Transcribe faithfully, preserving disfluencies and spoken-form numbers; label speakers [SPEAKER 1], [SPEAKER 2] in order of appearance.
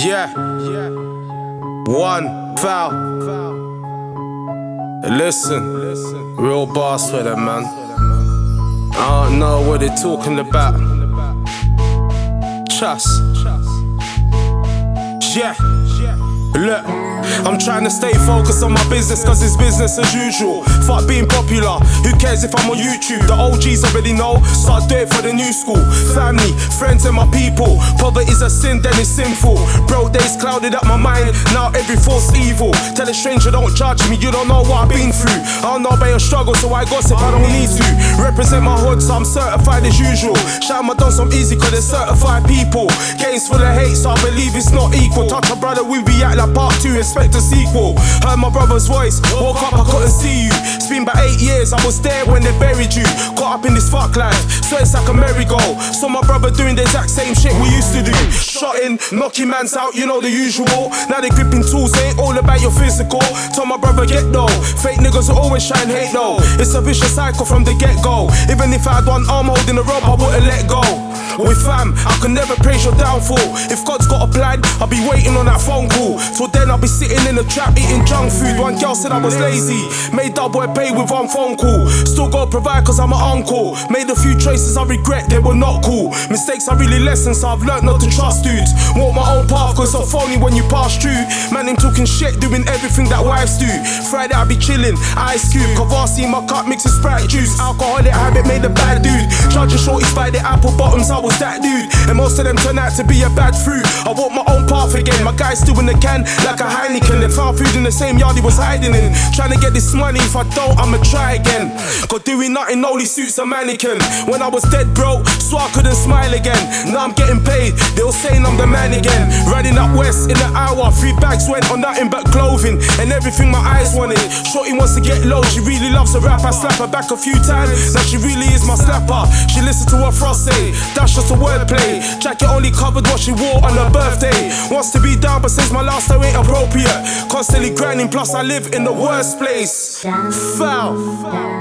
[SPEAKER 1] Yeah, one foul. Listen, real boss with it, man. I don't know what they're talking about. Trust. Yeah. Look, I'm trying to stay focused on my business, cause it's business as usual. Fuck being popular, who cares if I'm on YouTube? The O Gs already know, so I do it for the new school. Family, friends and my people. Poverty's a sin, then it's sinful. Broke days clouded up my mind, now every force evil. Tell a stranger don't judge me, you don't know what I've been through. I don't know about your struggle, so I gossip, I don't need to. Represent my hood, so I'm certified as usual. Shout my done some easy, cause they're certified people. Games full of hate, so I believe it's not equal. Touch a brother, we react like part two, expect a sequel. Heard my brother's voice, woke up, I couldn't see you. It's been about eight years, I was there when they buried you. Caught up in this fuck life, so it's like a merry-go. Saw my brother doing the exact same shit we used to do. Shotting, knocking mans out, you know the usual. Now they gripping tools, they ain't all about your physical. Told my brother get though, fake niggas will always shine hate though. It's a vicious cycle from the get-go. Even if I had one arm holding the rope, I wouldn't let go. With fam, I can never praise your downfall. If God's got a plan, I'll be waiting on that phone call. Till then I'll be sitting in the trap eating junk food. One girl said I was lazy, made that boy pay with one phone call. Still gotta provide cause I'm an uncle. Made a few choices I regret, they were not cool. Mistakes are really lessons, so I've learnt not to trust dudes. Walk my own path cause it's phony when you pass through. Man, them talking shit, doing everything that wives do. Friday I'll be chilling, ice cube. Kavasi in my cup mixing Sprite juice. Alcoholic habit made a bad dude. Judging shorties by the apple bottoms, I was that dude. And most of them turn out to be a bad fruit. I walk my own path again. My guy's still in the can like a Heineken. They found food in the same yard he was hiding in. Trying to get this money, if I don't, I'ma try again. Cause doing nothing only suits a mannequin. When I was dead broke, so I couldn't smile again. Now I'm getting paid, they were saying I'm the man again. Riding up west in an hour, three bags went on nothing but clothing. And everything my eyes wanted. Shorty wants to get low, she really loves to rap. I slap her back a few times, now she really is my slapper. She listened to what Frost say, that's just a wordplay. Jacket only covered what she wore on her birthday. Wants to be down but says my last day ain't appropriate. Constantly grinding, plus I live in the worst place. Foul.